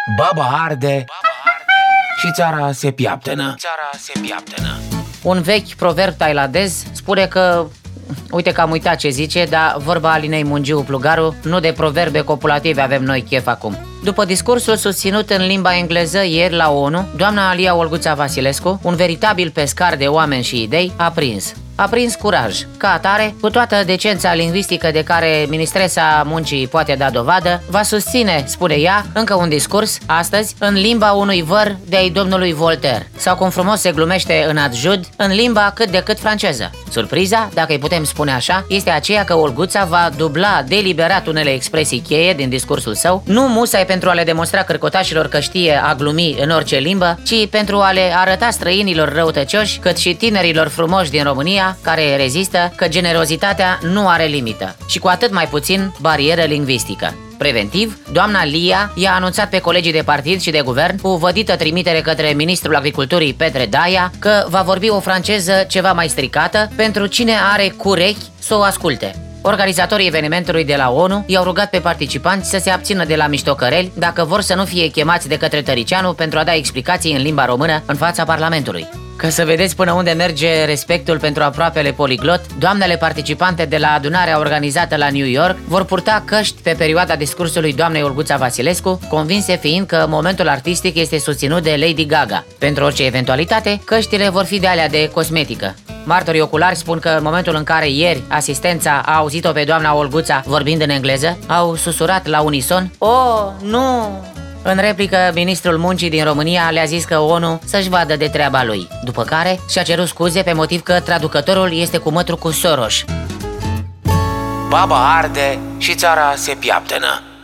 Baba arde și țara se piaptănă. Un vechi proverb tailandez spune că, uite că am uitat ce zice, dar vorba Alinei Mungiu Plugaru, nu de proverbe copulative avem noi chef acum. După discursul susținut în limba engleză ieri la ONU, doamna Alia Olguța Vasilescu, un veritabil pescar de oameni și idei, a prins curaj. Ca atare, cu toată decența lingvistică de care ministresa muncii poate da dovadă, va susține, spune ea, încă un discurs, astăzi, în limba unui văr de-ai domnului Voltaire, sau cum frumos se glumește în adjud, în limba cât de cât franceză. Surpriza, dacă îi putem spune așa, este aceea că Olguța va dubla deliberat unele expresii cheie din discursul său, nu musai pentru a le demonstra cărcotașilor că știe a glumi în orice limbă, ci pentru a le arăta străinilor răutăcioși, cât și tinerilor frumoși din România, care rezistă, că generozitatea nu are limită și cu atât mai puțin barieră lingvistică. Preventiv, doamna Lia i-a anunțat pe colegii de partid și de guvern, cu vădită trimitere către ministrul agriculturii Petre Daia, că va vorbi o franceză ceva mai stricată pentru cine are curechi să o asculte. Organizatorii evenimentului de la ONU i-au rugat pe participanți să se abțină de la miștocăreli dacă vor să nu fie chemați de către Tăricianu pentru a da explicații în limba română în fața Parlamentului. Ca să vedeți până unde merge respectul pentru aproapele poliglot, doamnele participante de la adunarea organizată la New York vor purta căști pe perioada discursului doamnei Olguța Vasilescu, convinse fiind că momentul artistic este susținut de Lady Gaga. Pentru orice eventualitate, căștile vor fi de alea de cosmetică. Martorii oculari spun că în momentul în care ieri asistența a auzit-o pe doamna Olguța vorbind în engleză, au susurat la unison: "Oh, nu!" În replică, ministrul muncii din România le-a zis că ONU să-și vadă de treaba lui, după care și-a cerut scuze pe motiv că traducătorul este cu mătru cu Soros. Baba arde și țara se piaptănă.